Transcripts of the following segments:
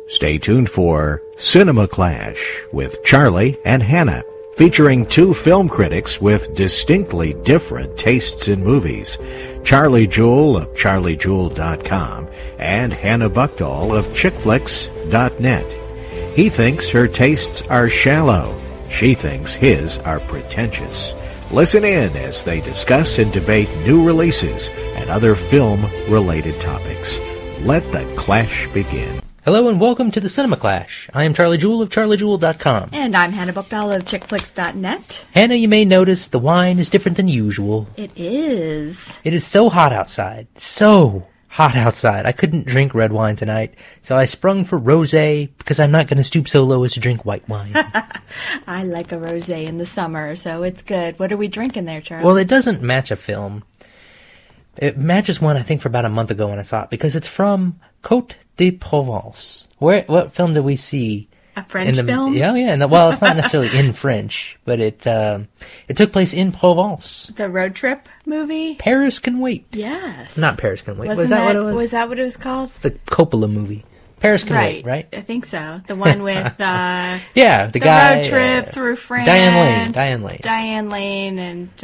Stay tuned for Cinema Clash with Charlie and Hannah, featuring two film critics with distinctly different tastes in movies. Charlie Jewell of charliejewell.com and Hannah Buckdahl of chickflix.net. He thinks her tastes are shallow. She thinks his are pretentious. Listen in as they discuss and debate new releases and other film-related topics. Let the clash begin. Hello and welcome to the Cinema Clash. I am Charlie Jewell of charliejewell.com. And I'm Hannah Buckdahl of chickflix.net. Hannah, you may notice the wine is different than usual. It is. It is so hot outside. So hot outside. I couldn't drink red wine tonight, so I sprung for rosé because I'm not going to stoop so low as to drink white wine. I like a rosé in the summer, so it's good. What are we drinking there, Charlie? Well, it doesn't match a film. It matches one, I think, for about a month ago when I saw it, because it's from Côte de Provence. What film did we see? A French film? Yeah. Well, it's not necessarily in French, but it took place in Provence. The road trip movie? Paris Can Wait. Yes. Not Paris Can Wait. Wasn't was that what it was? Was that what it was called? It's the Coppola movie. Paris Can Wait, right? I think so. The one with yeah, the guy road trip through France. Diane Lane,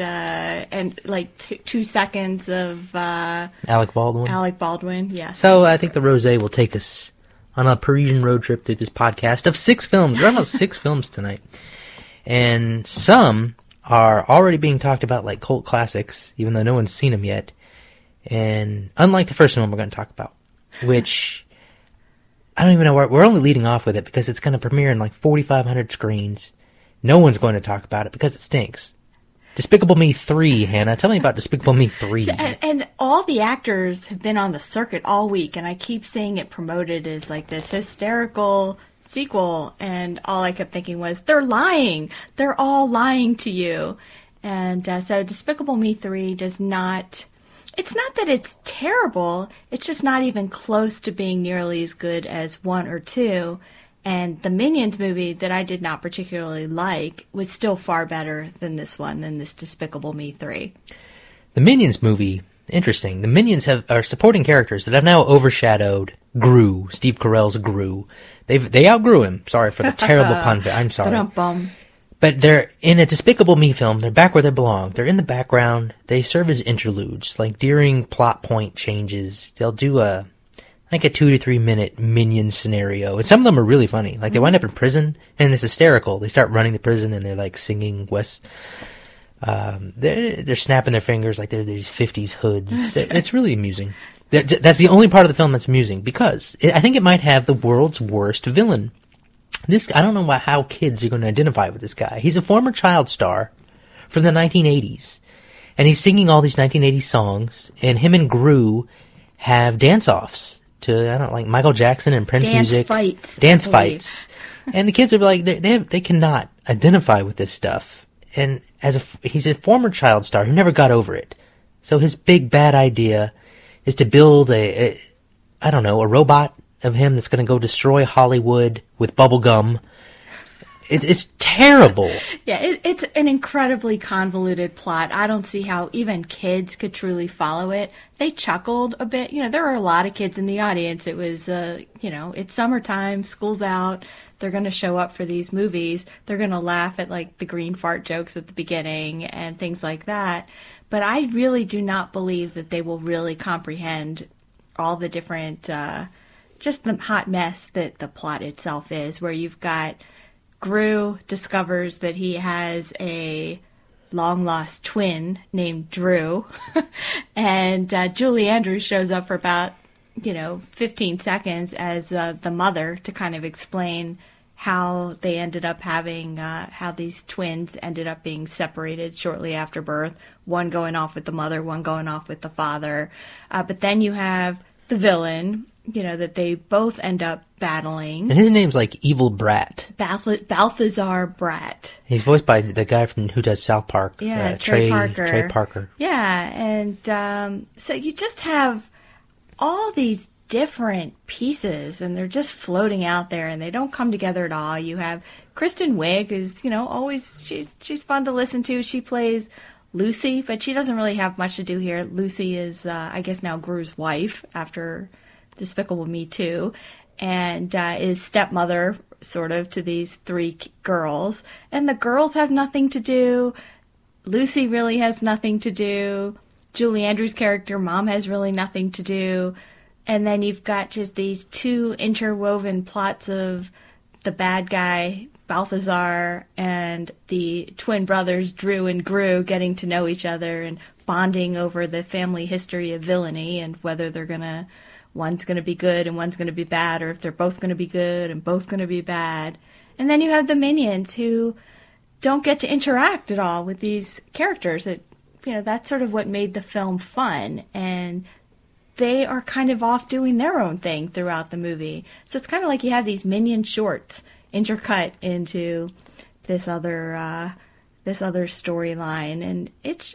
and like 2 seconds of Alec Baldwin. Yes. So I think the rosé will take us on a Parisian road trip through this podcast of 6 films. We're about 6 films tonight, and some are already being talked about like cult classics, even though no one's seen them yet. And unlike the first one we're going to talk about, which I don't even know where, we're only leading off with it because it's going to premiere in like 4,500 screens. No one's going to talk about it because it stinks. Despicable Me 3, Hannah. Tell me about Despicable Me 3. And all the actors have been on the circuit all week, and I keep seeing it promoted as like this hysterical sequel, and all I kept thinking was, they're lying. They're all lying to you. And so Despicable Me 3 does not... It's not that it's terrible, it's just not even close to being nearly as good as 1 or 2. And the Minions movie that I did not particularly like was still far better than this one, than this Despicable Me 3. The Minions movie, interesting. The Minions are supporting characters that have now overshadowed Gru, Steve Carell's Gru. They outgrew him. Sorry for the terrible pun. I'm sorry. Ba-dum-bum. But they're in a Despicable Me film. They're back where they belong. They're in the background. They serve as interludes. Like during plot point changes, they'll do a 2 to 3 minute Minion scenario. And some of them are really funny. Like they wind up in prison and it's hysterical. They start running the prison and they're like singing they're snapping their fingers like they're these 50s hoods. It's really amusing. That's the only part of the film that's amusing because I think it might have the world's worst villain. I don't know how kids are going to identify with this guy. He's a former child star from the 1980s. And he's singing all these 1980s songs. And him and Gru have dance-offs to, like Michael Jackson and Prince music. Dance fights. And the kids are like, they cannot identify with this stuff. And he's a former child star who never got over it. So his big bad idea is to build a robot of him that's going to go destroy Hollywood with bubble gum. It's terrible. Yeah, it's an incredibly convoluted plot. I don't see how even kids could truly follow it. They chuckled a bit. There are a lot of kids in the audience. It was, it's summertime, school's out. They're going to show up for these movies. They're going to laugh at, like, the green fart jokes at the beginning and things like that. But I really do not believe that they will really comprehend all the different... just the hot mess that the plot itself is, where you've got Gru discovers that he has a long-lost twin named Drew, and Julie Andrews shows up for about, 15 seconds as the mother to kind of explain how they ended up having, how these twins ended up being separated shortly after birth, one going off with the mother, one going off with the father. But then you have the villain, that they both end up battling. And his name's like Evil Brat. Balthazar Brat. He's voiced by the guy who does South Park. Yeah, Trey Parker. Trey Parker. Yeah, and so you just have all these different pieces, and they're just floating out there, and they don't come together at all. You have Kristen Wiig, who's, always, she's fun to listen to. She plays Lucy, but she doesn't really have much to do here. Lucy is, I guess now Gru's wife after Despicable Me 2. and is stepmother, sort of, to these three girls. And the girls have nothing to do. Lucy really has nothing to do. Julie Andrews' character, Mom, has really nothing to do. And then you've got just these two interwoven plots of the bad guy, Balthazar, and the twin brothers, Drew and Gru, getting to know each other and bonding over the family history of villainy and whether one's going to be good and one's going to be bad, or if they're both going to be good and both going to be bad. And then you have the minions who don't get to interact at all with these characters. That's sort of what made the film fun. And they are kind of off doing their own thing throughout the movie. So it's kind of like you have these minion shorts intercut into this other storyline, and it's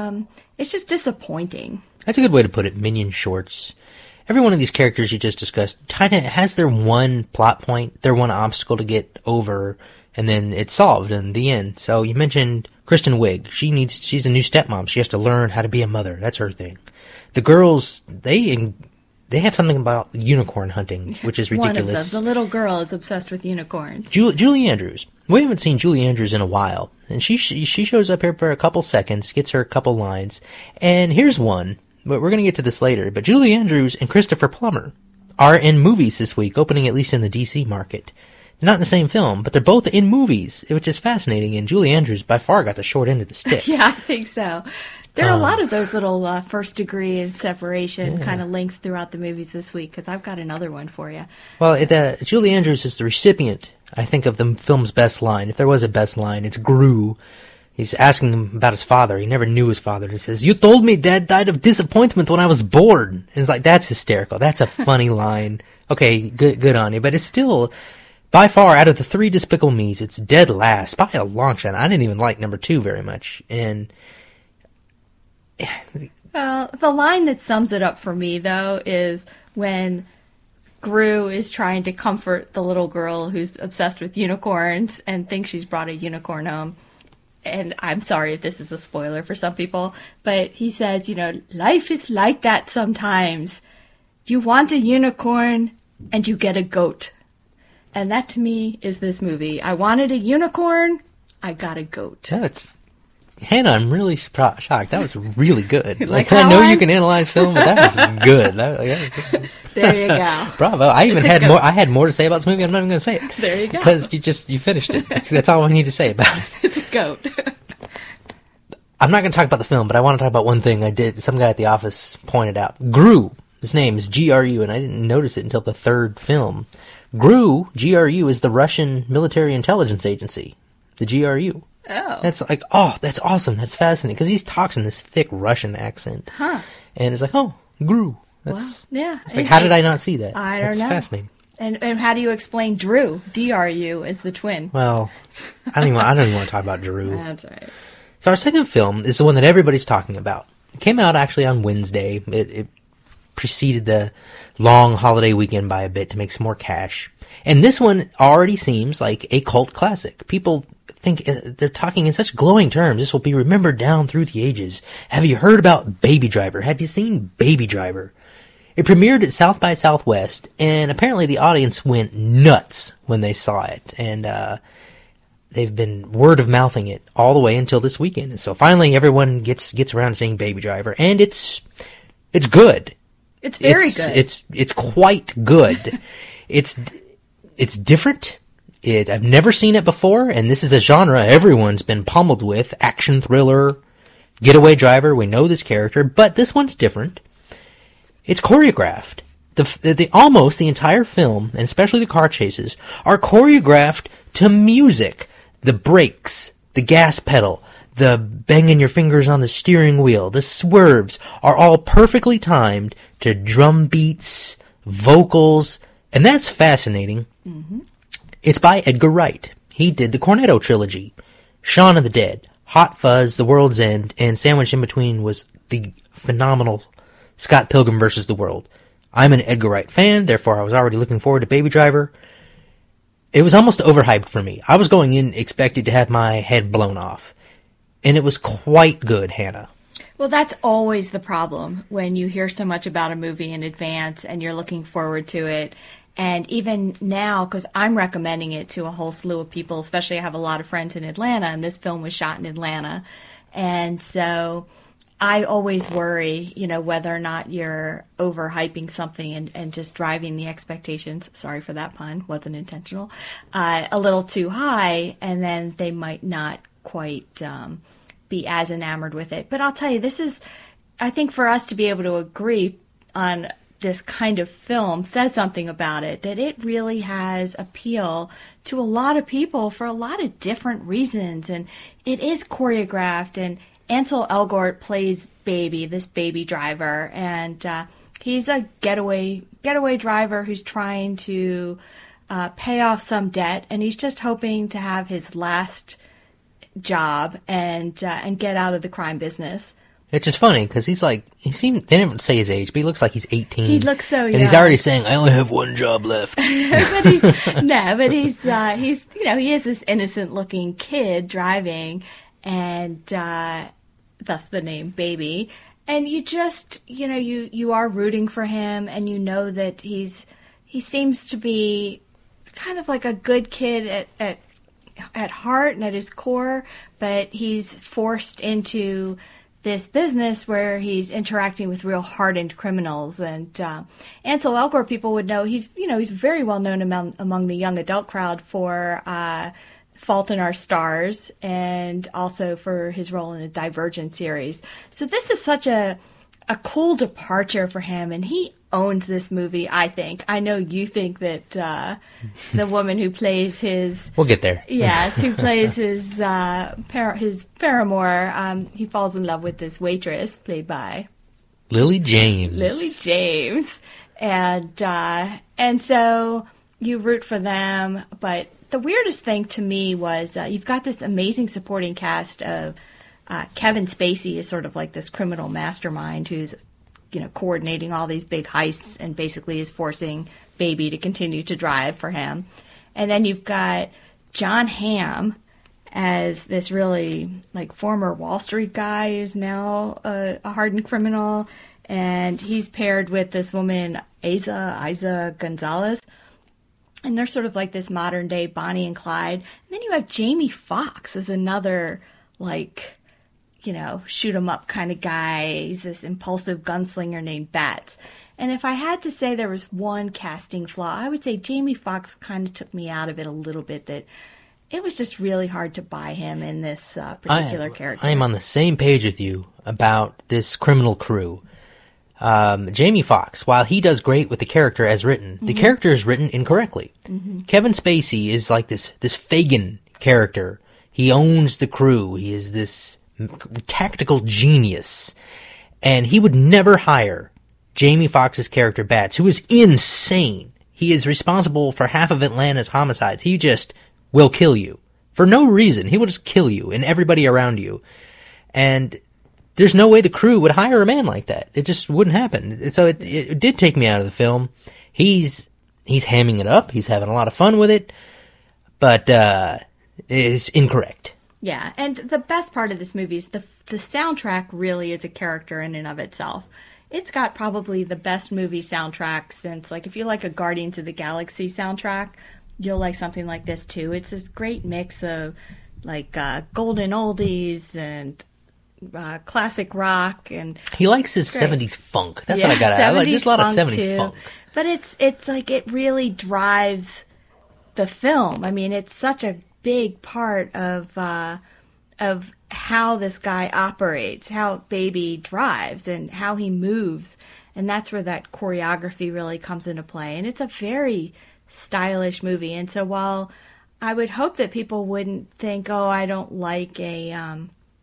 just disappointing. That's a good way to put it. Minion shorts. Every one of these characters you just discussed kind of has their one plot point, their one obstacle to get over, and then it's solved in the end. So you mentioned Kristen Wiig. She's a new stepmom. She has to learn how to be a mother. That's her thing. The girls, they have something about unicorn hunting, which is ridiculous. One of them, the little girl, is obsessed with unicorns. Julie Andrews. We haven't seen Julie Andrews in a while, and she shows up here for a couple seconds, gets her a couple lines, and here's one. But we're going to get to this later. But Julie Andrews and Christopher Plummer are in movies this week, opening at least in the DC market. Not in the same film, but they're both in movies, which is fascinating. And Julie Andrews by far got the short end of the stick. Yeah, I think so. There are a lot of those little first degree of separation kind of links throughout the movies this week, because I've got another one for you. Well, Julie Andrews is the recipient, I think, of the film's best line. If there was a best line, it's Gru. He's asking him about his father. He never knew his father. He says, "You told me Dad died of disappointment when I was born." And it's like, that's hysterical. That's a funny line. Okay, good on you. But it's still, by far, out of the three Despicable Me's, it's dead last by a long shot. I didn't even like number 2 very much. And the line that sums it up for me, though, is when Gru is trying to comfort the little girl who's obsessed with unicorns and thinks she's brought a unicorn home. And I'm sorry if this is a spoiler for some people, but he says, life is like that sometimes. You want a unicorn and you get a goat. And that to me is this movie. I wanted a unicorn, I got a goat. Hannah, I'm really shocked. That was really good. Like I know you can analyze film, but that was good. There you go. Bravo. I had more to say about this movie. I'm not even going to say it. There you go. Because you finished it. That's all I need to say about it. It's a goat. I'm not going to talk about the film, but I want to talk about one thing I did. Some guy at the office pointed out. Gru. His name is GRU, and I didn't notice it until the third film. GRU, is the Russian military intelligence agency. The GRU. Oh. That's like, that's awesome. That's fascinating. Because he talks in this thick Russian accent. Huh. And it's like, GRU. Yeah. It's like, how did I not see that? I don't know. That's fascinating. And how do you explain Drew, DRU, as the twin? Well, I don't even want to talk about Drew. That's right. So our second film is the one that everybody's talking about. It came out actually on Wednesday. It preceded the long holiday weekend by a bit to make some more cash. And this one already seems like a cult classic. People think they're talking in such glowing terms. This will be remembered down through the ages. Have you heard about Baby Driver? Have you seen Baby Driver? It premiered at South by Southwest, and apparently the audience went nuts when they saw it. And they've been word of mouthing it all the way until this weekend. And so finally everyone gets around to seeing Baby Driver, and it's good. It's very good. It's quite good. It's different. I've never seen it before, and this is a genre everyone's been pummeled with. Action thriller, getaway driver. We know this character, but this one's different. It's choreographed. Almost the entire film, and especially the car chases, are choreographed to music. The brakes, the gas pedal, the banging your fingers on the steering wheel, the swerves are all perfectly timed to drum beats, vocals, and that's fascinating. Mm-hmm. It's by Edgar Wright. He did the Cornetto trilogy, Shaun of the Dead, Hot Fuzz, The World's End, and sandwiched in between was the phenomenal Scott Pilgrim vs. the World. I'm an Edgar Wright fan, therefore I was already looking forward to Baby Driver. It was almost overhyped for me. I was going in expected to have my head blown off. And it was quite good, Hannah. Well, that's always the problem when you hear so much about a movie in advance and you're looking forward to it. And even now, because I'm recommending it to a whole slew of people, especially I have a lot of friends in Atlanta, and this film was shot in Atlanta. And so I always worry, whether or not you're overhyping something and just driving the expectations, sorry for that pun, wasn't intentional, a little too high, and then they might not quite be as enamored with it. But I'll tell you, I think for us to be able to agree on this kind of film says something about it, that it really has appeal to a lot of people for a lot of different reasons. And it is choreographed, and Ansel Elgort plays Baby, this baby driver, and he's a getaway driver who's trying to pay off some debt, and he's just hoping to have his last job and get out of the crime business. It's just funny because they didn't say his age, but he looks like he's 18. He looks so young. And he's already saying, I only have one job left. but he's he is this innocent looking kid driving, and thus the name Baby. And you just, you are rooting for him, and you know that he seems to be kind of like a good kid at heart and at his core, but he's forced into this business where he's interacting with real hardened criminals. And Ansel Elgort, people would know, he's very well known among the young adult crowd for Fault in Our Stars, and also for his role in the Divergent series. So this is such a cool departure for him, and he owns this movie, I think. I know you think that the woman who plays his... We'll get there. Yes, who plays his paramour, he falls in love with this waitress played by... Lily James. Lily James. And so you root for them, but the weirdest thing to me was you've got this amazing supporting cast of Kevin Spacey is sort of like this criminal mastermind who's coordinating all these big heists and basically is forcing Baby to continue to drive for him. And then you've got John Hamm as this really former Wall Street guy who's now a hardened criminal, and he's paired with this woman Eiza Gonzalez. And they're sort of like this modern day Bonnie and Clyde. And then you have Jamie Foxx as another shoot 'em up kind of guy. He's this impulsive gunslinger named Bats. And if I had to say there was one casting flaw, I would say Jamie Foxx kind of took me out of it a little bit, that it was just really hard to buy him in this particular character. I am on the same page with you about this criminal crew. Jamie Foxx, while he does great with the character as written, the character is written incorrectly. Mm-hmm. Kevin Spacey is like this Fagin character. He owns the crew. He is this tactical genius, and he would never hire Jamie Foxx's character Bats, who is insane. He is responsible for half of Atlanta's homicides. He just will kill you for no reason. He will just kill you and everybody around you, and there's no way the crew would hire a man like that. It just wouldn't happen. So it did take me out of the film. He's hamming it up. He's having a lot of fun with it, but it's incorrect. Yeah, and the best part of this movie is the soundtrack really is a character in and of itself. It's got probably the best movie soundtrack since, if you like a Guardians of the Galaxy soundtrack, you'll like something like this too. It's this great mix of golden oldies and classic rock, and he likes his 70s funk. That's what I got. I like just a lot of 70s too. funk. But it's it really drives the film. I mean, it's such a big part of how this guy operates, how Baby drives, and how he moves, and that's where that choreography really comes into play. And it's a very stylish movie. And so while I would hope that people wouldn't think, oh, I don't like a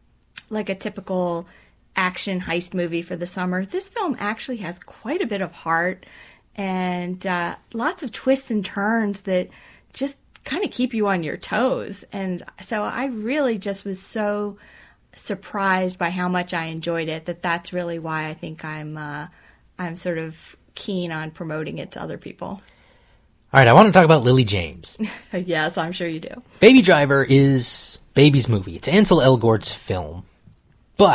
typical action heist movie for the summer, this film actually has quite a bit of heart and lots of twists and turns that just kind of keep you on your toes. And so I really just was so surprised by how much I enjoyed it, that's really why I think I'm sort of keen on promoting it to other people. All right, I want to talk about Lily James. Yes, I'm sure you do. Baby Driver is Baby's movie. It's Ansel Elgort's film. But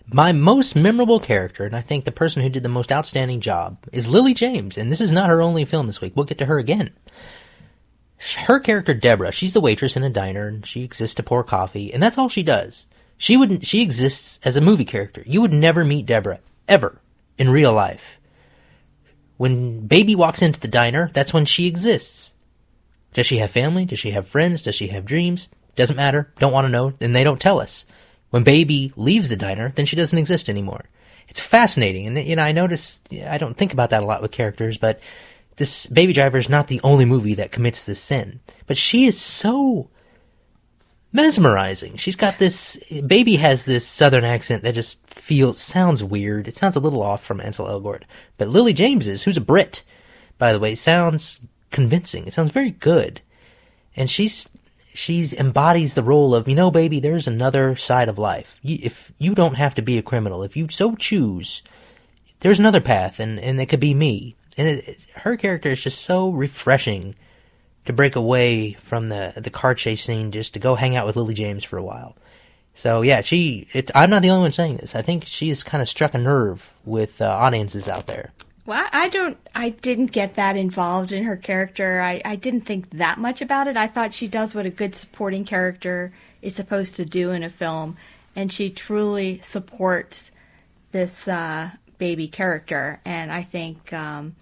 my most memorable character, and I think the person who did the most outstanding job, is Lily James, and this is not her only film this week. We'll get to her again. Her character, Deborah, she's the waitress in a diner, and she exists to pour coffee, and that's all she does. She exists as a movie character. You would never meet Deborah, ever, in real life. When Baby walks into the diner, that's when she exists. Does she have family? Does she have friends? Does she have dreams? Doesn't matter. Don't want to know, and they don't tell us. When Baby leaves the diner, then she doesn't exist anymore. It's fascinating, and I notice, I don't think about that a lot with characters, but this Baby Driver is not the only movie that commits this sin. But she is so mesmerizing. She's got this, Baby has this southern accent that just sounds weird. It sounds a little off from Ansel Elgort. But Lily James's, who's a Brit, by the way, sounds convincing. It sounds very good. And she's embodies the role of, baby, there's another side of life. If you don't have to be a criminal, if you so choose, there's another path, and it could be me. And her character is just so refreshing to break away from the car chase scene just to go hang out with Lily James for a while. So yeah, I'm not the only one saying this. I think she has kind of struck a nerve with audiences out there. Well, I didn't get that involved in her character. I didn't think that much about it. I thought she does what a good supporting character is supposed to do in a film, and she truly supports this Baby character. And I think,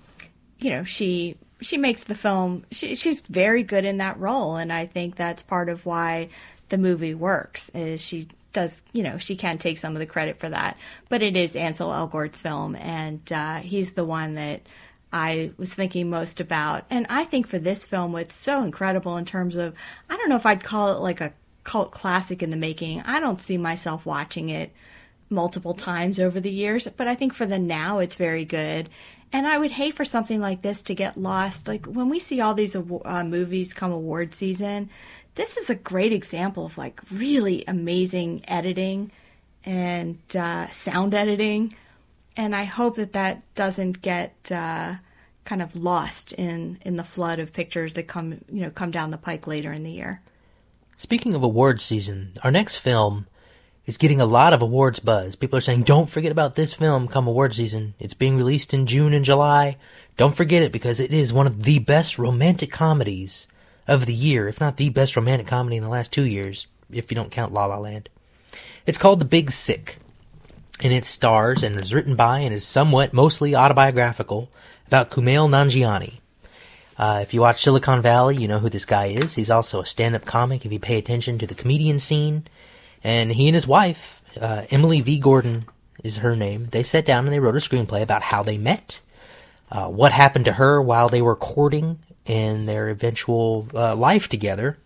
she makes the film, she's very good in that role, and I think that's part of why the movie works, is she does, she can take some of the credit for that. But it is Ansel Elgort's film, and he's the one that I was thinking most about. And I think for this film, what's so incredible in terms of, I don't know if I'd call it like a cult classic in the making. I don't see myself watching it multiple times over the years, but I think for the now, it's very good. And I would hate for something like this to get lost. Like when we see all these movies come award season, this is a great example of like really amazing editing and sound editing. And I hope that doesn't get kind of lost in the flood of pictures that come down the pike later in the year. Speaking of award season, our next film is getting a lot of awards buzz. People are saying, don't forget about this film come award season. It's being released in June and July. Don't forget it, because it is one of the best romantic comedies of the year, if not the best romantic comedy in the last 2 years, if you don't count La La Land. It's called The Big Sick, and it stars and is written by and is somewhat mostly autobiographical about Kumail Nanjiani. If you watch Silicon Valley, you know who this guy is. He's also a stand-up comic if you pay attention to the comedian scene. And he and his wife, Emily V. Gordon is her name, they sat down and they wrote a screenplay about how they met, what happened to her while they were courting, and their eventual life together.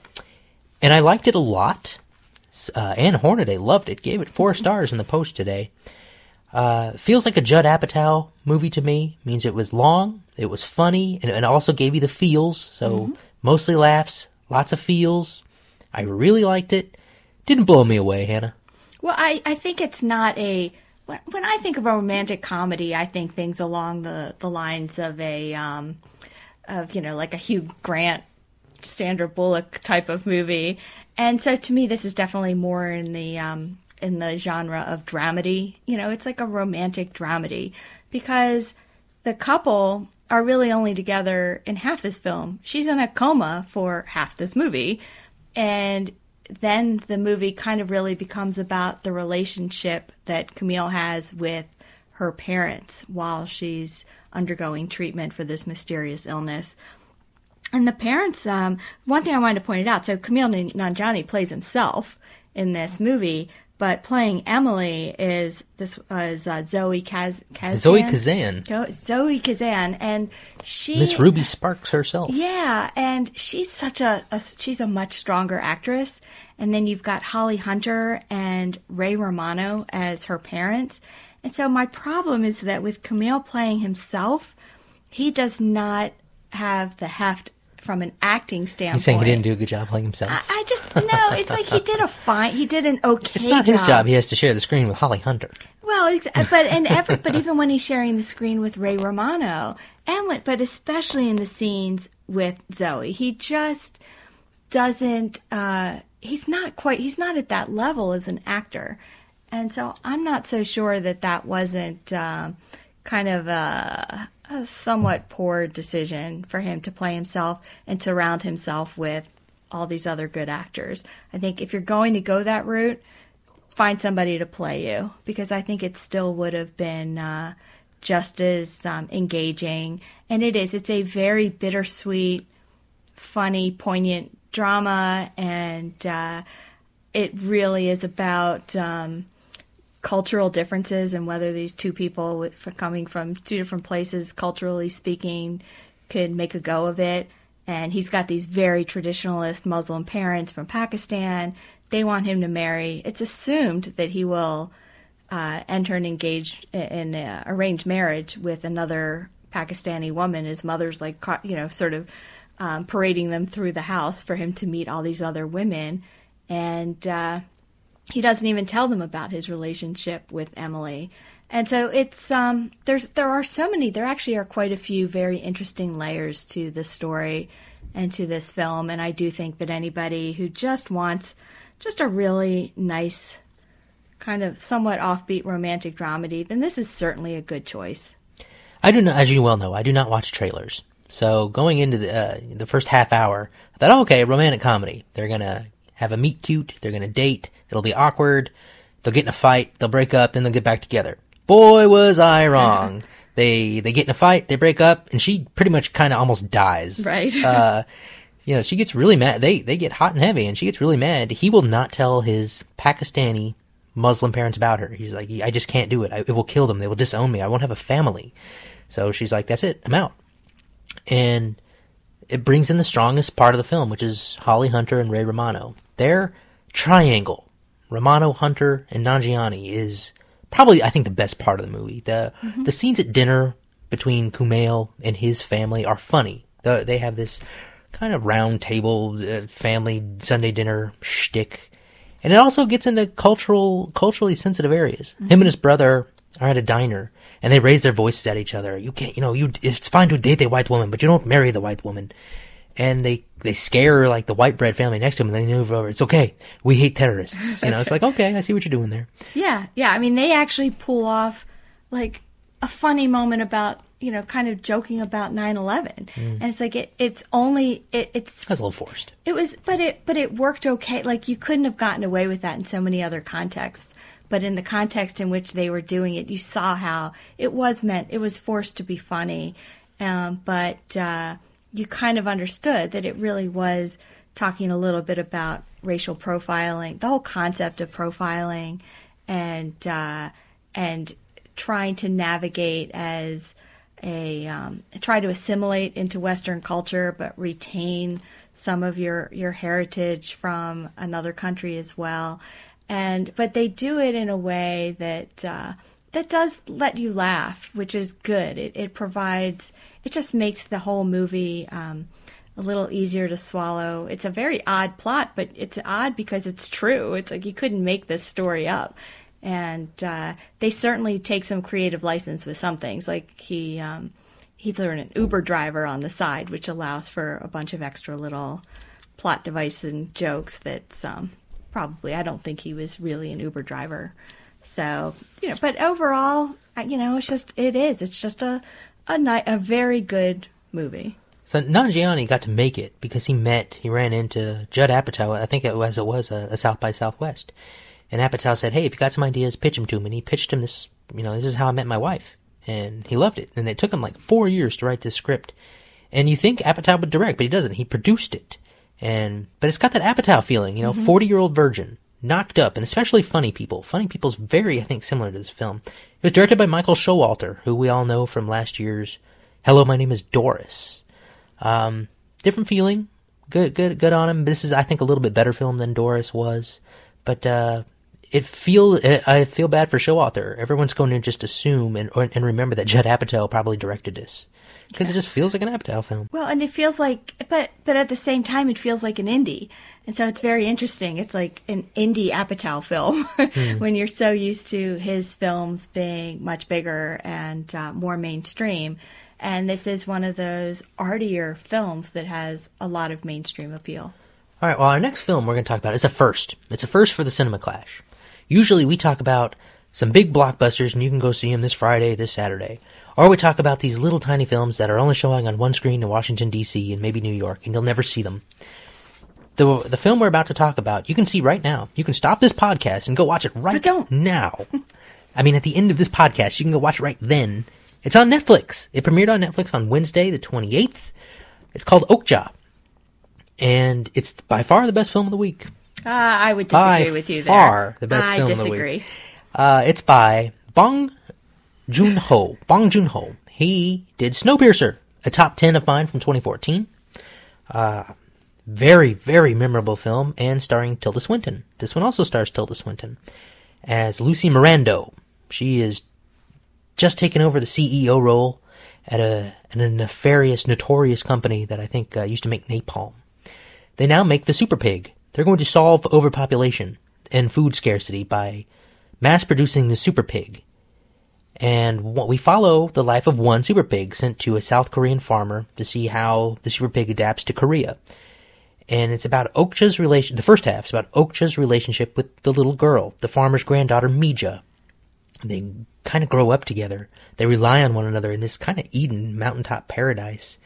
And I liked it a lot. Anne Hornaday loved it, gave it 4 stars in the Post today. Feels like a Judd Apatow movie to me. Means it was long, it was funny, and also gave you the feels. So mostly laughs, lots of feels. I really liked it. Didn't blow me away, Hannah. Well, I think it's not a... When I think of a romantic comedy, I think things along the lines of like a Hugh Grant, Sandra Bullock type of movie. And so to me, this is definitely more in the genre of dramedy. It's like a romantic dramedy, because the couple are really only together in half this film. She's in a coma for half this movie, and then the movie kind of really becomes about the relationship that Camille has with her parents while she's undergoing treatment for this mysterious illness. And the parents, one thing I wanted to point out, so Camille Nanjiani plays himself in this movie, but playing Emily is Zoe Kazan. Zoe Kazan. Zoe Kazan, and she... Miss Ruby Sparks herself. Yeah, and she's she's a much stronger actress. And then you've got Holly Hunter and Ray Romano as her parents. And so my problem is that with Camille playing himself, he does not have the heft from an acting standpoint. He's saying he didn't do a good job playing himself. It's like he did an okay job. It's not his job. He has to share the screen with Holly Hunter. Well, but even when he's sharing the screen with Ray Romano, but especially in the scenes with Zoe, he just doesn't, he's not at that level as an actor. And so I'm not so sure that wasn't kind of a somewhat poor decision for him to play himself and surround himself with all these other good actors. I think if you're going to go that route, find somebody to play you, because I think it still would have been just as engaging. And it's a very bittersweet, funny, poignant drama, and it really is about cultural differences and whether these two people coming from two different places, culturally speaking, could make a go of it. And he's got these very traditionalist Muslim parents from Pakistan. They want him to marry. It's assumed that he will enter and engage in arranged marriage with another Pakistani woman. His mother's sort of parading them through the house for him to meet all these other women. And he doesn't even tell them about his relationship with Emily. And so it's there actually are quite a few very interesting layers to the story and to this film. And I do think that anybody who just wants just a really nice, kind of somewhat offbeat romantic dramedy, then this is certainly a good choice. I do not, as you well know, I do not watch trailers. So going into the first half hour, I thought, okay, romantic comedy. They're going to have a meet cute. They're going to date. It'll be awkward. They'll get in a fight. They'll break up. Then they'll get back together. Boy, was I wrong. They get in a fight. They break up. And she pretty much kind of almost dies. Right. She gets really mad. They get hot and heavy, and she gets really mad. He will not tell his Pakistani Muslim parents about her. He's like, I just can't do it. It will kill them. They will disown me. I won't have a family. So she's like, that's it. I'm out. And it brings in the strongest part of the film, which is Holly Hunter and Ray Romano. Their triangle, Romano, Hunter, and Nanjiani, is probably, I think, the best part of the movie. The scenes at dinner between Kumail and his family are funny. They have this kind of round table family Sunday dinner shtick. And it also gets into culturally sensitive areas. Him and his brother are at a diner, and they raise their voices at each other. You can't, it's fine to date a white woman, but you don't marry the white woman. And they scare, like, the white bread family next to them, and they move over. It's okay. We hate terrorists. It's like, okay, I see what you're doing there. Yeah. I mean, they actually pull off, like, a funny moment about, kind of joking about 9/11. And it's like, it's That's a little forced. It was, but it worked okay. Like, you couldn't have gotten away with that in so many other contexts. But in the context in which they were doing it, you saw how it was forced to be funny. But you kind of understood that it really was talking a little bit about racial profiling, the whole concept of profiling, and trying to navigate as try to assimilate into Western culture, but retain some of your heritage from another country as well. But they do it in a way that does let you laugh, which is good. It just makes the whole movie a little easier to swallow. It's a very odd plot, but it's odd because it's true. It's like you couldn't make this story up. And they certainly take some creative license with some things. Like he's an Uber driver on the side, which allows for a bunch of extra little plot devices and jokes that's probably, I don't think he was really an Uber driver. So, but overall, it's just a very good movie. So Nanjiani got to make it because he ran into Judd Apatow. I think it was a South by Southwest. And Apatow said, hey, if you got some ideas, pitch them to him. And he pitched him this, this is how I met my wife. And he loved it. And it took him like 4 years to write this script. And you think Apatow would direct, but he doesn't. He produced it. But it's got that Apatow feeling, 40-year-old virgin, knocked up, and especially Funny People. Funny People's very, I think, similar to this film. It was directed by Michael Showalter, who we all know from last year's Hello, My Name is Doris. Different feeling. Good on him. This is, I think, a little bit better film than Doris was. But I feel bad for Showalter. Everyone's going to just assume and remember that Judd Apatow probably directed this. Because it just feels like an Apatow film. Well, and it feels like, but at the same time, it feels like an indie. And so it's very interesting. It's like an indie Apatow film when you're so used to his films being much bigger and more mainstream. And this is one of those artier films that has a lot of mainstream appeal. All right, well, our next film we're going to talk about is a first. It's a first for the Cinema Clash. Usually we talk about some big blockbusters, and you can go see them this Friday, this Saturday. Or we talk about these little tiny films that are only showing on one screen in Washington, D.C. and maybe New York, and you'll never see them. The film we're about to talk about, you can see right now. You can stop this podcast and go watch it right now. I mean, at the end of this podcast, you can go watch it right then. It's on Netflix. It premiered on Netflix on Wednesday, the 28th. It's called Okja. And it's by far the best film of the week. I would disagree with you there. By far the best film of the week. It's by Bong Joon-ho. Bong Joon-ho. He did Snowpiercer, a top 10 of mine from 2014. Very, very memorable film, and starring Tilda Swinton. This one also stars Tilda Swinton as Lucy Mirando. She is just taken over the CEO role at a nefarious, notorious company that I think used to make napalm. They now make the Super Pig. They're going to solve overpopulation and food scarcity by mass-producing the Super Pig. And we follow the life of one Super Pig sent to a South Korean farmer to see how the Super Pig adapts to Korea. And it's about Okja's the first half is about Okja's relationship with the little girl, the farmer's granddaughter, Mija. They kind of grow up together. They rely on one another in this kind of Eden mountaintop paradise.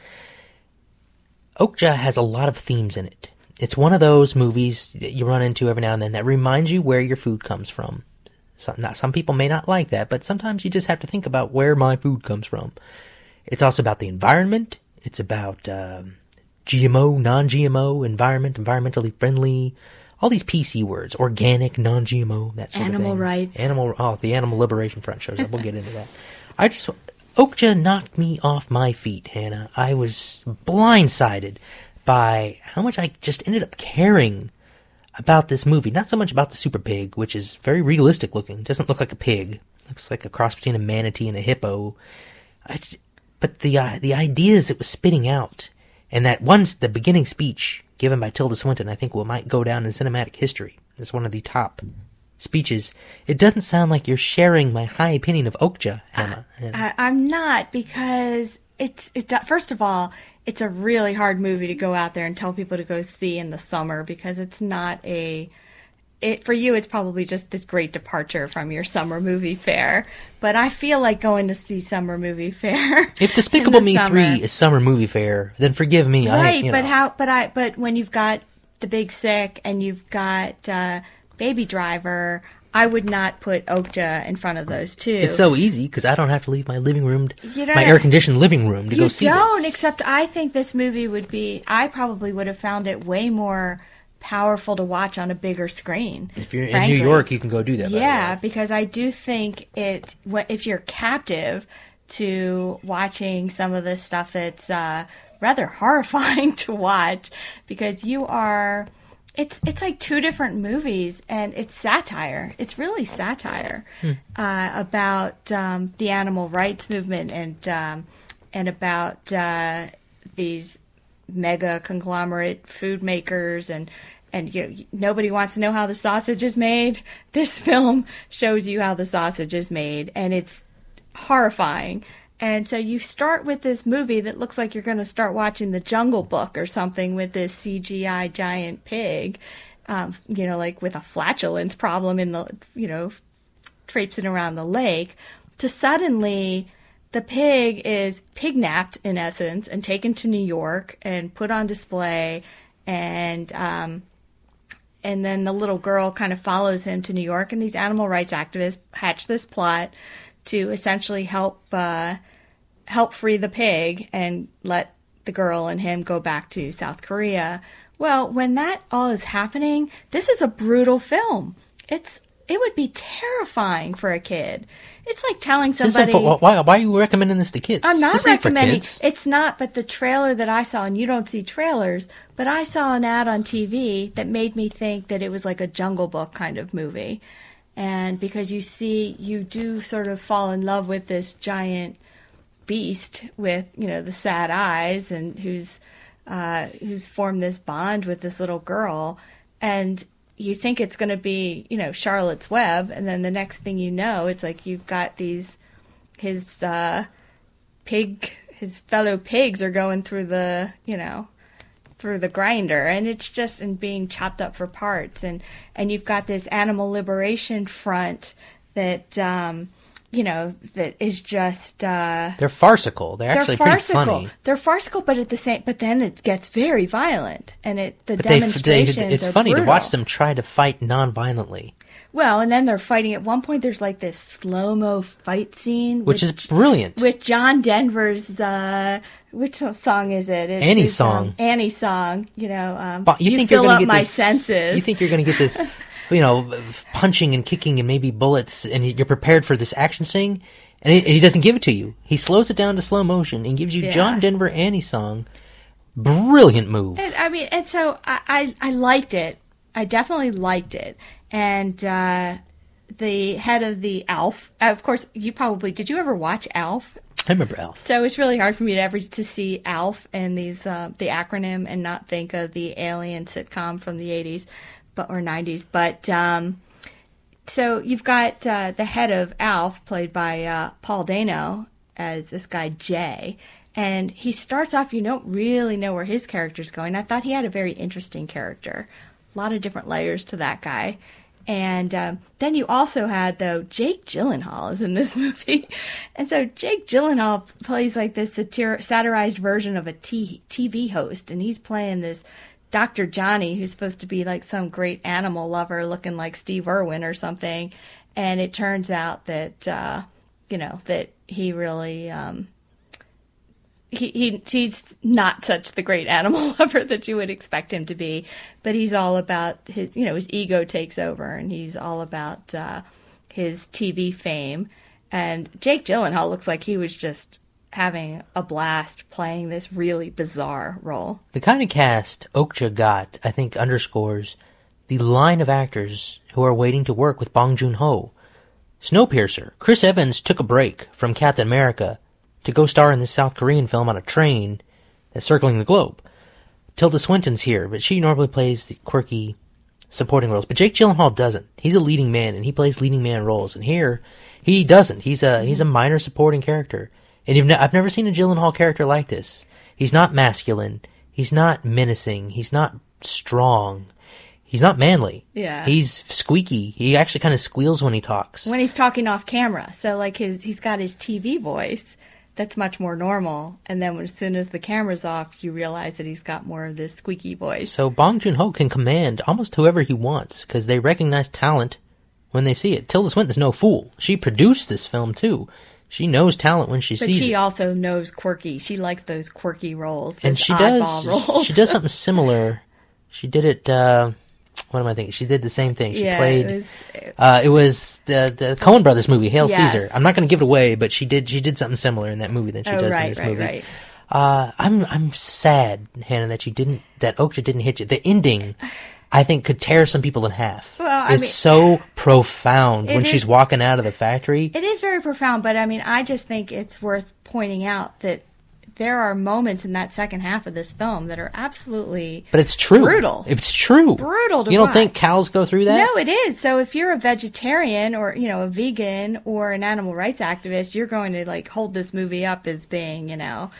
Okja has a lot of themes in it. It's one of those movies that you run into every now and then that reminds you where your food comes from. Some people may not like that, but sometimes you just have to think about where my food comes from. It's also about the environment. It's about GMO, non-GMO, environment, environmentally friendly, all these PC words, organic, non-GMO, that sort of thing. Animal rights. The Animal Liberation Front shows up. We'll get into that. Okja knocked me off my feet, Hannah. I was blindsided by how much I just ended up caring about this movie. Not so much about the Super Pig, which is very realistic looking. It doesn't look like a pig. It looks like a cross between a manatee and a hippo. But the ideas it was spitting out, and the beginning speech given by Tilda Swinton, I think might go down in cinematic history as one of the top speeches. It doesn't sound like you're sharing my high opinion of Okja, Hannah. I'm not, because first of all, it's a really hard movie to go out there and tell people to go see in the summer, because it's not for you, it's probably just this great departure from your summer movie fare. But I feel like going to see summer movie fare. If Despicable Me 3 is summer movie fare, then forgive me. Right, but when you've got The Big Sick and you've got Baby Driver, I would not put Okja in front of those two. It's so easy because I don't have to leave my living room, my air-conditioned living room to go see this. You don't, except I think this movie I probably would have found it way more powerful to watch on a bigger screen. If you're in New York, you can go do that. Yeah, because I do think if you're captive to watching some of this stuff that's rather horrifying to watch, because it's like two different movies, and it's satire. It's really satire about the animal rights movement and about these mega conglomerate food makers, and nobody wants to know how the sausage is made. This film shows you how the sausage is made, and it's horrifying. And so you start with this movie that looks like you're going to start watching The Jungle Book or something with this CGI giant pig, like with a flatulence problem in the, traipsing around the lake, to suddenly the pig is pignapped, in essence, and taken to New York and put on display, and then the little girl kind of follows him to New York, and these animal rights activists hatch this plot to essentially help free the pig and let the girl and him go back to South Korea. Well, when that all is happening, this is a brutal film. It would be terrifying for a kid. It's like telling somebody... Why are you recommending this to kids? I'm not this recommending... Ain't for kids. It's not, but the trailer that I saw, and you don't see trailers, but I saw an ad on TV that made me think that it was like a Jungle Book kind of movie. And because you do sort of fall in love with this giant beast with, the sad eyes, and who's formed this bond with this little girl, and you think it's going to be, Charlotte's Web, and then the next thing you know, it's like you've got his fellow pigs are going through the, through the grinder, and it's just in being chopped up for parts, and you've got this animal liberation front that that is just they're farcical. They're actually pretty funny. They're farcical, but but then it gets very violent, and demonstrations it's are funny brutal. to watch them try to fight non-violently. Well, and then they're fighting. At one point, there's like this slow-mo fight scene. Which is brilliant. With John Denver's, which song is it? Annie's song. Annie's song, you think fill you're up get my this, senses. You think you're going to get this, punching and kicking and maybe bullets, and you're prepared for this action scene, and he doesn't give it to you. He slows it down to slow motion and gives you John Denver Annie's song. Brilliant move. And so I liked it. I definitely liked it. And the head of the ALF, of course, did you ever watch ALF? I remember ALF. So it's really hard for me to see ALF and the acronym and not think of the alien sitcom from the 80s or 90s. But so you've got the head of ALF, played by Paul Dano, as this guy Jay. And he starts off, you don't really know where his character's going. I thought he had a very interesting character. A lot of different layers to that guy. And then you also had, though, Jake Gyllenhaal is in this movie. And so Jake Gyllenhaal plays like this satirized version of a TV host. And he's playing this Dr. Johnny, who's supposed to be like some great animal lover looking like Steve Irwin or something. And it turns out that, that he really... He's not such the great animal lover that you would expect him to be, but he's all about his ego takes over, and he's all about his TV fame. And Jake Gyllenhaal looks like he was just having a blast playing this really bizarre role. The kind of cast Okja got, I think, underscores the line of actors who are waiting to work with Bong Joon-ho. Snowpiercer. Chris Evans took a break from Captain America to go star in this South Korean film on a train that's circling the globe. Tilda Swinton's here, but she normally plays the quirky supporting roles. But Jake Gyllenhaal doesn't. He's a leading man, and he plays leading man roles. And here, he doesn't. He's a minor supporting character. And I've never seen a Gyllenhaal character like this. He's not masculine. He's not menacing. He's not strong. He's not manly. Yeah. He's squeaky. He actually kind of squeals when he talks. When he's talking off camera. So, like, he's got his TV voice that's much more normal, and then as soon as the camera's off, you realize that he's got more of this squeaky voice. So Bong Joon-ho can command almost whoever he wants, because they recognize talent when they see it. Tilda Swinton's no fool. She produced this film, too. She knows talent when she sees it. But she also knows quirky. She likes those quirky roles, and she does. Roles. She does something similar. She did it... what am I thinking? She did the same thing. She played. It was the Coen Brothers movie, Hail Caesar. I'm not going to give it away, but she did something similar in that movie than she does in this movie. Right. I'm sad, Hannah, that Okja didn't hit you. The ending, I think, could tear some people in half. Well, it's so profound when she's walking out of the factory. It is very profound, but I just think it's worth pointing out that there are moments in that second half of this film that are absolutely But it's true. Brutal. It's true. Brutal to You don't watch. think cows go through that? No, it is. So if you're a vegetarian or, a vegan or an animal rights activist, you're going to like hold this movie up as being,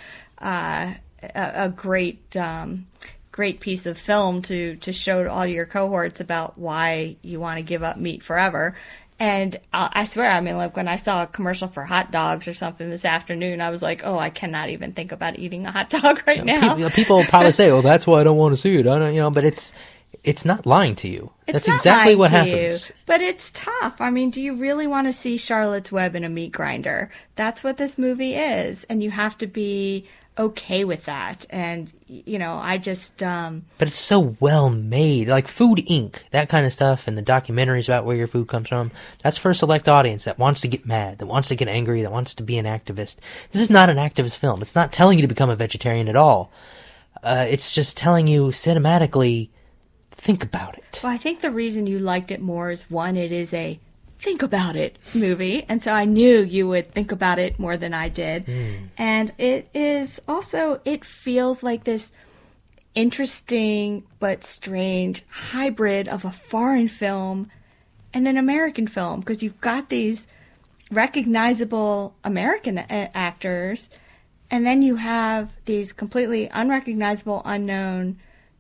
a great piece of film to show to all your cohorts about why you want to give up meat forever. And I swear, like when I saw a commercial for hot dogs or something this afternoon, I was like, oh, I cannot even think about eating a hot dog right now. People probably say, oh, that's why I don't want to see it. I don't, but it's not lying to you. That's exactly what happens. But it's tough. Do you really want to see Charlotte's Web in a meat grinder? That's what this movie is. And you have to be okay with that. And, I just... But it's so well made. Like Food Inc., that kind of stuff, and the documentaries about where your food comes from, that's for a select audience that wants to get mad, that wants to get angry, that wants to be an activist. This is not an activist film. It's not telling you to become a vegetarian at all. It's just telling you cinematically, think about it. Well, I think the reason you liked it more is, one, it is a think about it movie, and so I knew you would think about it more than I did. And it is also, it feels like this interesting but strange hybrid of a foreign film and an American film, because you've got these recognizable American actors, and then you have these completely unrecognizable, unknown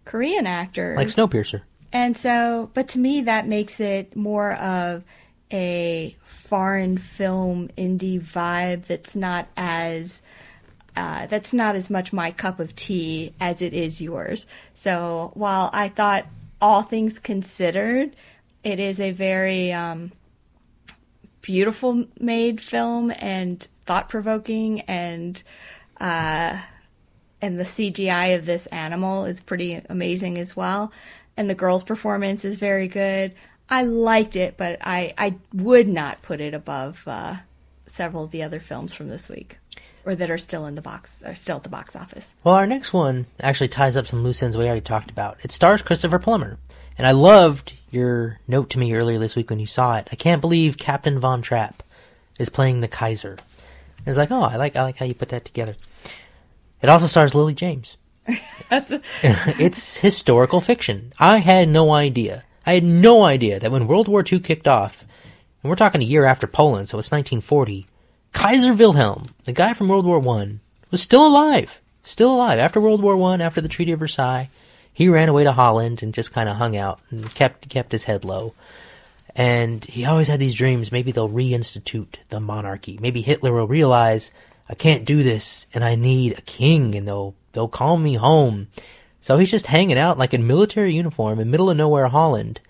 Korean actors. Like Snowpiercer. And so, but to me, that makes it more of a foreign film indie vibe that's not as much my cup of tea as it is yours. So while I thought all things considered, it is a very beautiful made film and thought-provoking, and the CGI of this animal is pretty amazing as well. And the girl's performance is very good. I liked it, but I would not put it above several of the other films from this week, or that are still at the box office. Well, our next one actually ties up some loose ends we already talked about. It stars Christopher Plummer, and I loved your note to me earlier this week when you saw it. I can't believe Captain Von Trapp is playing the Kaiser. And it's like, oh, I like how you put that together. It also stars Lily James. It's historical fiction. I had no idea that when World War II kicked off, and we're talking a year after Poland, so it's 1940, Kaiser Wilhelm, the guy from World War I, was still alive. Still alive. After World War I, after the Treaty of Versailles, he ran away to Holland and just kind of hung out and kept his head low. And he always had these dreams, maybe they'll reinstitute the monarchy. Maybe Hitler will realize, I can't do this, and I need a king, and they'll call me home. So he's just hanging out like in military uniform in middle of nowhere Holland.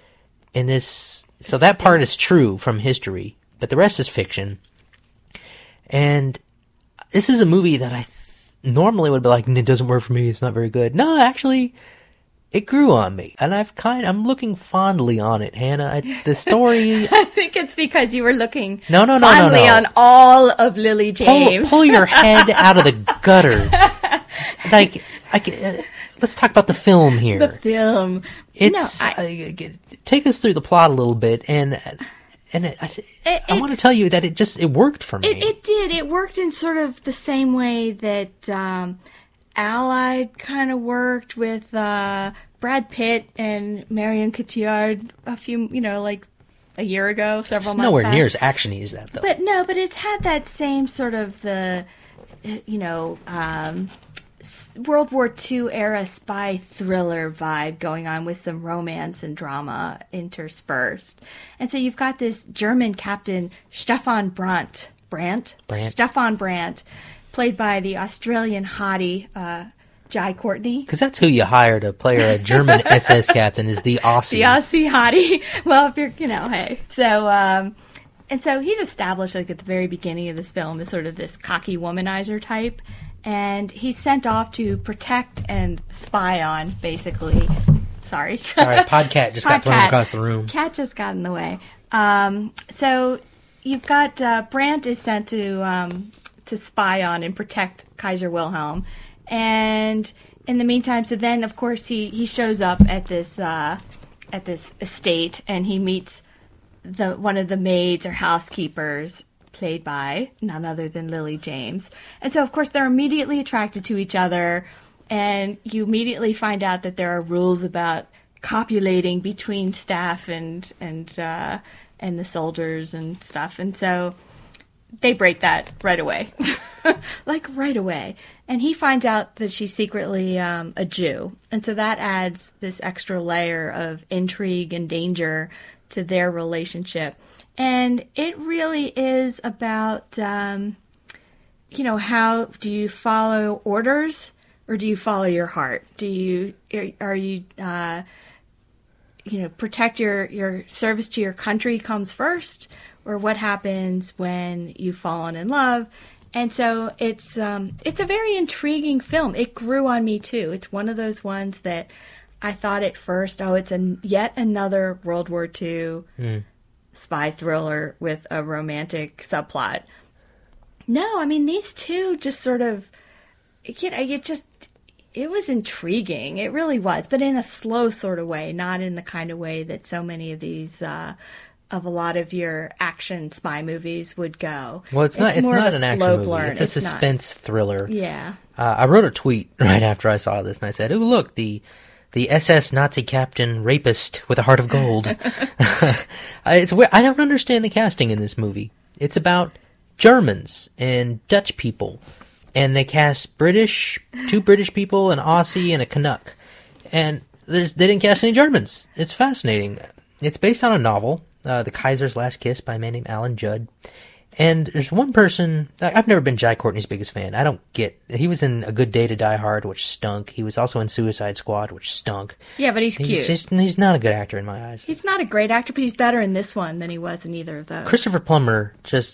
So that part is true from history, but the rest is fiction. And this is a movie that I normally would be like, it doesn't work for me, it's not very good. No, actually, it grew on me, and I'm looking fondly on it, Hannah. The story... I think it's because you were looking fondly on all of Lily James. Pull your head out of the gutter. Let's talk about the film here. The film. Take us through the plot a little bit, and I want to tell you that it worked for me. It did. It worked in sort of the same way that Allied kind of worked with Brad Pitt and Marion Cotillard a year ago, several months nowhere back. near as actiony as that, though. But it's had that same sort of World War II era spy thriller vibe going on with some romance and drama interspersed. And so you've got this German captain, Stefan Brandt, played by the Australian hottie, Jai Courtney. Because that's who you hire to play a German SS captain, is the Aussie. The Aussie hottie. Well, if you're, hey. So, and so he's established, at the very beginning of this film, as sort of this cocky womanizer type. And he's sent off to protect and spy on, basically. Sorry, Podcat just got thrown across the room. Cat just got in the way. So you've got Brandt is sent to spy on and protect Kaiser Wilhelm, and in the meantime, so then of course he shows up at this estate, and he meets one of the maids or housekeepers, played by none other than Lily James. And so, of course, they're immediately attracted to each other, and you immediately find out that there are rules about copulating between staff and the soldiers and stuff. And so they break that right away. Right away. And he finds out that she's secretly a Jew. And so that adds this extra layer of intrigue and danger to their relationship. And it really is about, how do you follow orders or do you follow your heart? Protect your service to your country comes first, or what happens when you've fallen in love? And so it's a very intriguing film. It grew on me too. It's one of those ones that I thought at first, it's yet another World War II spy thriller with a romantic subplot. No, I mean, these two just sort of, it was intriguing. It really was, but in a slow sort of way, not in the kind of way that so many of these, of a lot of your action spy movies would go. Well, it's not an action movie. Blurn. It's a suspense thriller. Yeah. I wrote a tweet right after I saw this, and I said, "Oh, look, the SS Nazi captain rapist with a heart of gold." It's weird. I don't understand the casting in this movie. It's about Germans and Dutch people, and they cast two British people, an Aussie, and a Canuck. And they didn't cast any Germans. It's fascinating. It's based on a novel, The Kaiser's Last Kiss by a man named Alan Judd. And there's one person, I've never been Jai Courtney's biggest fan. I don't get, he was in A Good Day to Die Hard, which stunk. He was also in Suicide Squad, which stunk. Yeah, but he's cute. He's not a good actor in my eyes. He's not a great actor, but he's better in this one than he was in either of those. Christopher Plummer,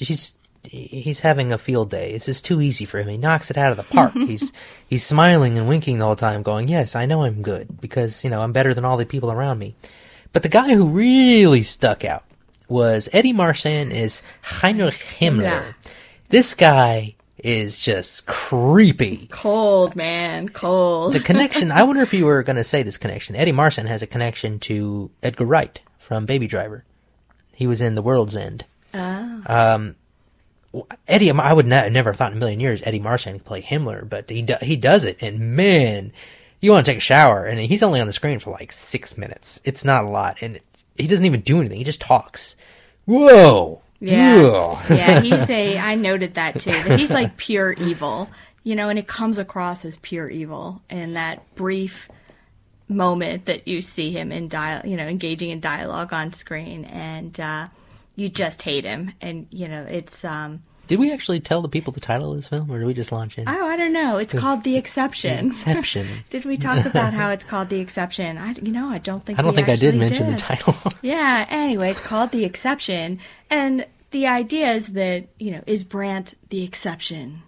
he's having a field day. It's just too easy for him. He knocks it out of the park. He's smiling and winking the whole time, going, yes, I know I'm good, because, I'm better than all the people around me. But the guy who really stuck out was Eddie Marsan as Heinrich Himmler. Yeah. This guy is just creepy. Cold, man. Cold. The connection, I wonder if you were going to say this connection. Eddie Marsan has a connection to Edgar Wright from Baby Driver. He was in The World's End. Oh. Eddie, I would never thought in a million years Eddie Marsan could play Himmler, but he does it, and man, you want to take a shower, and he's only on the screen for like 6 minutes. It's not a lot, and he doesn't even do anything. He just talks. Whoa. Yeah. Yeah, I noted that too. That he's like pure evil, and it comes across as pure evil in that brief moment that you see him engaging in dialogue on screen, and you just hate him. And, it's, Did we actually tell the people the title of this film, or did we just launch in? Oh, I don't know. It's called The Exception. The Exception. Did we talk about how it's called The Exception? I don't think I did mention the title. Yeah, anyway, it's called The Exception. And the idea is that, is Brandt the exception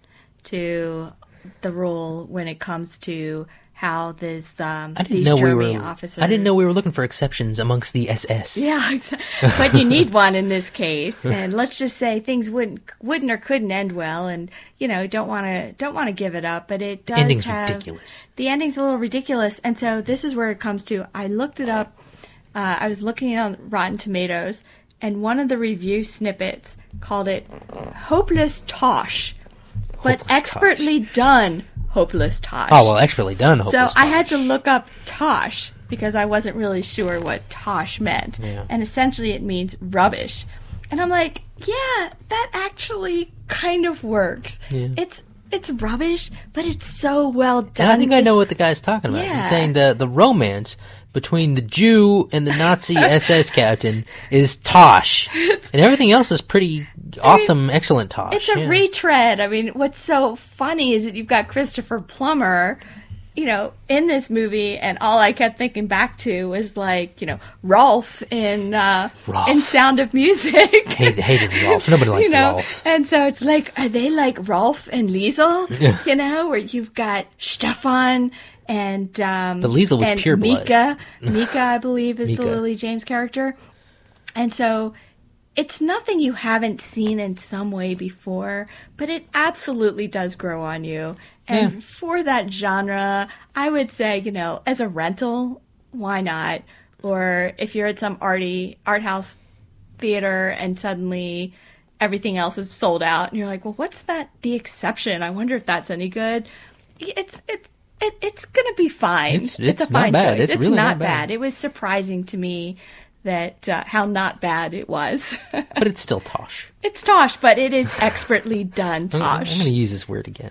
to the rule when it comes to how these German officers... I didn't know we were looking for exceptions amongst the SS. Yeah, but you need one in this case. And let's just say things wouldn't or couldn't end well, and don't want to give it up, but it does. Ending's ridiculous. The ending's a little ridiculous, and so this is where it comes to. I looked it up. I was looking on Rotten Tomatoes, and one of the review snippets called it "Hopeless Tosh," but expertly done. Hopeless Tosh. Oh, well, expertly done, Hopeless So Tosh. I had to look up Tosh because I wasn't really sure what Tosh meant. Yeah. And essentially it means rubbish. And I'm like, yeah, that actually kind of works. Yeah. It's rubbish, but it's so well done. And I think I know what the guy's talking about. Yeah. He's saying the romance between the Jew and the Nazi SS captain is Tosh. And everything else is pretty awesome, excellent Tosh. It's a retread. I mean, what's so funny is that you've got Christopher Plummer, in this movie, and all I kept thinking back to was Rolf in Sound of Music. Hated Rolf. Nobody liked Rolf. And so it's like, are they like Rolf and Liesel? Where you've got Stefan and but Liesel was pure blood. Mika, I believe, is the Lily James character. And so it's nothing you haven't seen in some way before, but it absolutely does grow on you. And for that genre, I would say, as a rental, why not? Or if you're at some art house theater and suddenly everything else is sold out, and you're like, well, what's that? The Exception. I wonder if that's any good. It's gonna be fine. It's a fine not bad. choice. It's really not not bad. bad. It was surprising to me that how not bad it was. But it's still Tosh. It's Tosh, but it is expertly done Tosh. I'm going to use this word again.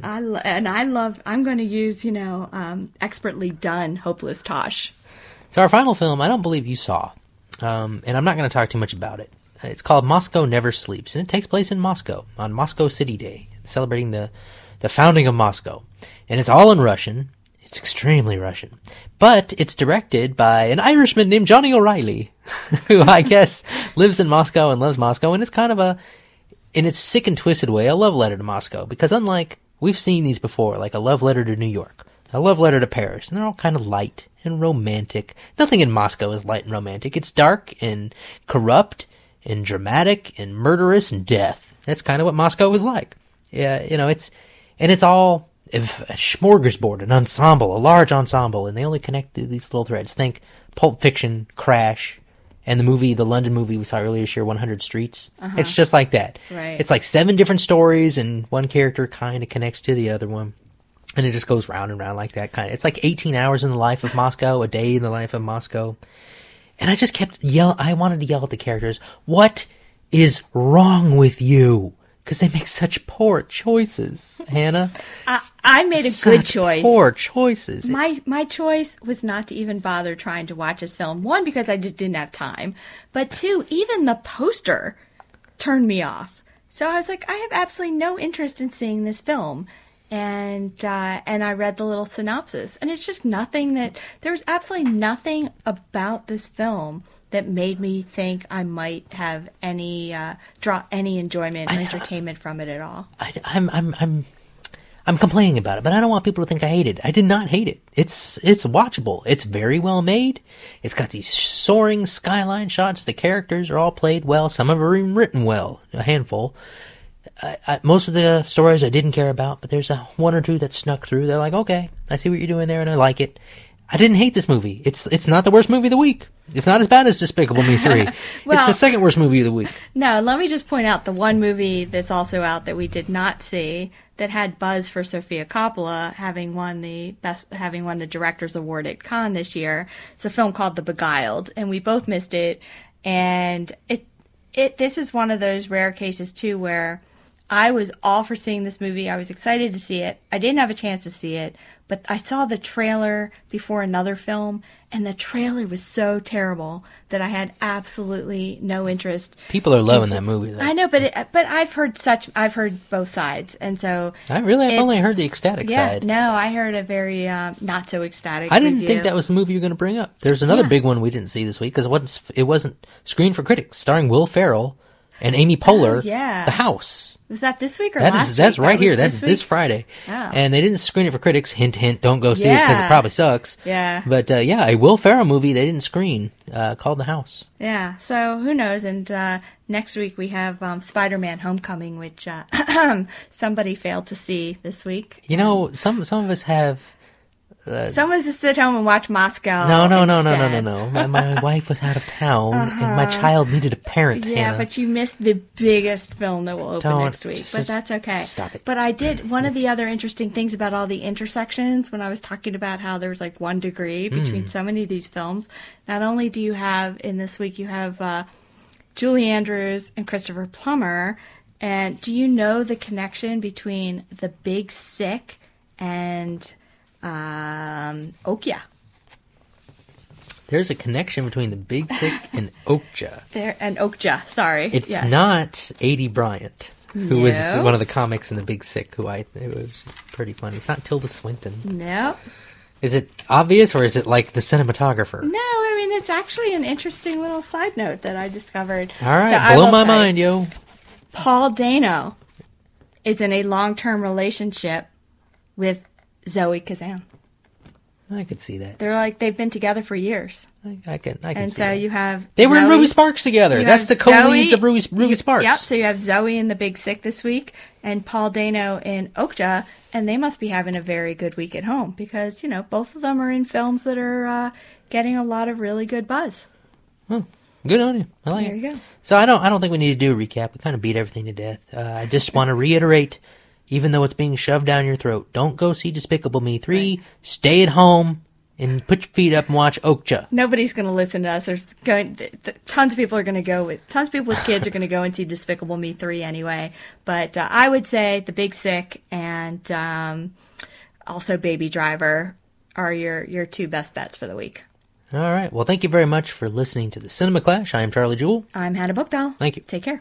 I'm going to use, expertly done Hopeless Tosh. So our final film, I don't believe you saw, and I'm not going to talk too much about it. It's called Moscow Never Sleeps, and it takes place in Moscow on Moscow City Day, celebrating the founding of Moscow. And it's all in Russian. It's extremely Russian. But it's directed by an Irishman named Johnny O'Reilly, who I guess lives in Moscow and loves Moscow, and it's kind of in its sick and twisted way, a love letter to Moscow, because unlike, we've seen these before, like a love letter to New York, a love letter to Paris, and they're all kind of light and romantic. Nothing in Moscow is light and romantic. It's dark and corrupt and dramatic and murderous and death. That's kind of what Moscow is like. Yeah, it's all a smorgasbord, an ensemble, a large ensemble, and they only connect through these little threads. Think Pulp Fiction, Crash, and the London movie we saw earlier this year, 100 Streets. It's just like that. Right. It's like 7 different stories, and one character kind of connects to the other one. And it just goes round and round like that. It's like 18 hours in the life of Moscow, a day in the life of Moscow. And I just kept I wanted to yell at the characters, what is wrong with you? Because they make such poor choices, Hannah. I made a good choice. Poor choices. My choice was not to even bother trying to watch this film. One, because I just didn't have time. But two, even the poster turned me off. So I was like, I have absolutely no interest in seeing this film. And I read the little synopsis. And it's just nothing there was absolutely nothing about this film that made me think I might have draw any enjoyment or entertainment from it at all. I'm complaining about it, but I don't want people to think I hate it. I did not hate it. It's watchable. It's very well made. It's got these soaring skyline shots. The characters are all played well. Some of them are even written well. A handful. Most of the stories I didn't care about, but there's one or two that snuck through. They're like, okay, I see what you're doing there, and I like it. I didn't hate this movie. It's not the worst movie of the week. It's not as bad as Despicable Me 3. Well, it's the second worst movie of the week. No, let me just point out the one movie that's also out that we did not see that had buzz for Sofia Coppola, having won the Director's Award at Cannes this year. It's a film called The Beguiled, and we both missed it. And this is one of those rare cases too where I was all for seeing this movie. I was excited to see it. I didn't have a chance to see it, but I saw the trailer before another film, and the trailer was so terrible that I had absolutely no interest. People are loving that movie, though. I know, but I've heard both sides, and so I've only heard the ecstatic side. No, I heard a very not so ecstatic. I didn't review. think that was the movie you were going to bring up. There's another big one we didn't see this week because it wasn't screened for critics, starring Will Ferrell and Amy Poehler. The House. Was that this week or last week? That's right here. That's this this Friday. Oh. And they didn't screen it for critics. Hint, hint, don't go see it because it probably sucks. Yeah. But a Will Ferrell movie they didn't screen called The House. Yeah, so who knows? And next week we have Spider-Man Homecoming, which somebody failed to see this week. You know, some of us have... Some of us just sit home and watch Moscow. No. My wife was out of town, and my child needed a parent. Yeah, Hannah. but you missed the biggest film that will open next week. But that's okay. Stop it. But I did. One of the other interesting things about all the intersections, when I was talking about how there was like 1 degree between so many of these films, not only do you have, in this week, you have Julie Andrews and Christopher Plummer. And do you know the connection between The Big Sick and... Okja. There's a connection between The Big Sick and Okja. Sorry, it's not A.D. Bryant, who was one of the comics in The Big Sick. It was pretty funny. It's not Tilda Swinton. No. Is it obvious, or is it like the cinematographer? No, I mean it's actually an interesting little side note that I discovered. All right, blow my mind, yo. Paul Dano is in a long-term relationship with Zoe Kazan. I could see that. They've been together for years. I can and see so that. you have they were in Ruby Sparks together. That's the co-leads of Ruby Sparks. Yep. So you have Zoe in The Big Sick this week, and Paul Dano in Okja, and they must be having a very good week at home because both of them are in films that are getting a lot of really good buzz. Oh, good on you. I like it. There you go. So I don't think we need to do a recap. We kind of beat everything to death. I just want to reiterate. Even though it's being shoved down your throat, don't go see Despicable Me 3. Right. Stay at home and put your feet up and watch Okja. Nobody's going to listen to us. Tons of people with kids are going to go and see Despicable Me 3 anyway. But I would say The Big Sick and also Baby Driver are your 2 best bets for the week. All right. Well, thank you very much for listening to the Cinema Clash. I am Charlie Jewell. I'm Hannah Bookdahl. Thank you. Take care.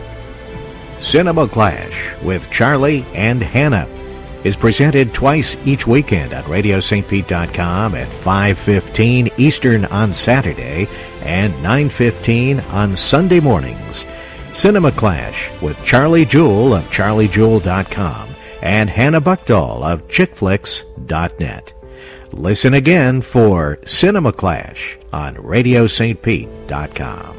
Cinema Clash with Charlie and Hannah is presented twice each weekend on RadioSt.Pete.com at 5:15 Eastern on Saturday and 9:15 on Sunday mornings. Cinema Clash with Charlie Jewell of CharlieJewell.com and Hannah Bookdahl of ChickFlix.net. Listen again for Cinema Clash on RadioSt.Pete.com.